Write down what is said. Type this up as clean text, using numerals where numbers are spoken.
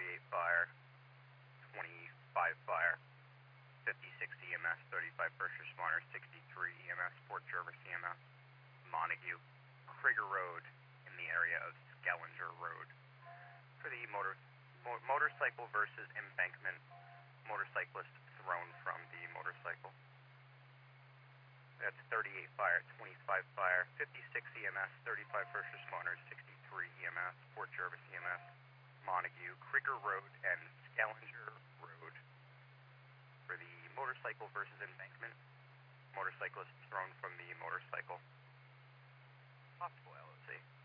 38 fire, 25 fire, 56 EMS, 35 first responders, 63 EMS, Port Jervis EMS, Montague, Krieger Road in the area of Skellinger Road. For the motorcycle versus embankment, motorcyclist thrown from the motorcycle. That's 38 fire, 25 fire, 56 EMS, 35 first responders, 63 EMS, Port Jervis EMS, Montague, Krieger Road, and Skellinger Road. For the motorcycle versus embankment, motorcyclist thrown from the motorcycle. Possible LOC.